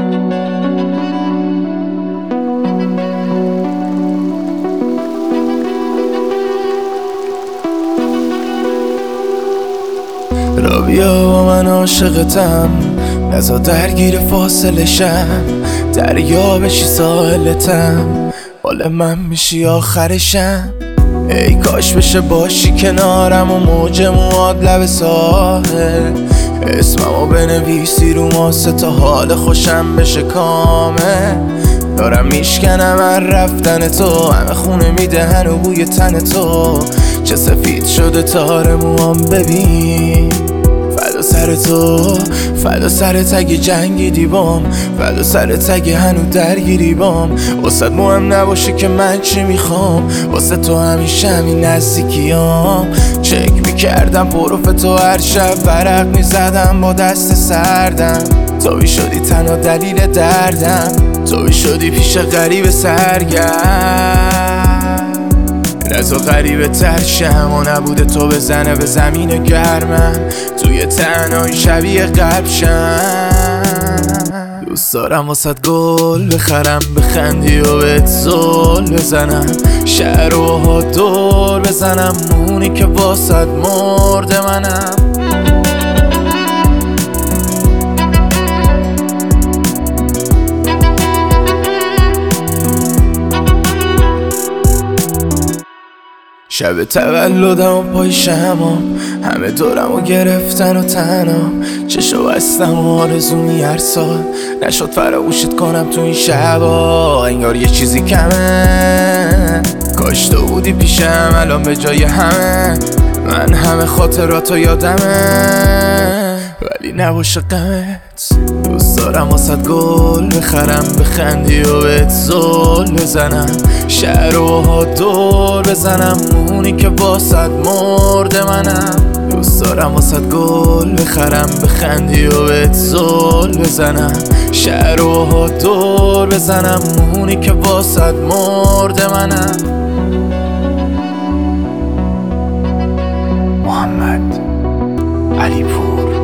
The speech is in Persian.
را بیا با من عاشقتم، نزا درگیر فاصله شم، دریا بشی ساحلتم، حال من میشی آخرشم. ای کاش بشه باشی کنارم و موج مواد لب ساحل، اسممو بنویسی رو ماسه تا حال خوشم بشه کامل. دارم میشکنم هر رفتن تو، همه خونه میدهن و بوی تن تو، چه سفید شده تار موام ببین. فدا سر تو، فدا سرت اگه جنگیدی بام، فدا سرت اگه هنو درگیری بام. واسه مهم نباشه که من چی میخوام، واسه تو همیشه همین نزدیکیام. چک میکردم پروف تو هر شب، ورق میزدم با دست سردم. توی شدی تنها دلیل دردم، توی شدی پیش غریب سرگرم. نزا غریبه تر شم و نبوده تو بزنه به زمین گرمم، توی تنهایی شبیه قلب شم. دوست دارم واسد گل بخرم، بخندی و بهت زل بزنم، شهر و دور بزنم، اونی که واسد مرده منم. شب تولدم و پای شمام، همه دورمو گرفتن و تنها، چشو بستم و آرزومی هر سال نشد فراموشت کنم تو این شبا. انگار یه چیزی کمه، کاش تو بودی پیشم الان به جای همه. من همه خاطراتو یادمه ولی نباشه غمت. دوست دارم واسد گل بخرم، بخندی و بهت زل بزنم، شهر و دور بزنم، اونی که واسد مرده منم. دوست دارم واسد گل بخرم، بخندی و بهت زل بزنم، شهر و دور بزنم، اونی که واسد مرده منم. محمد علی پور.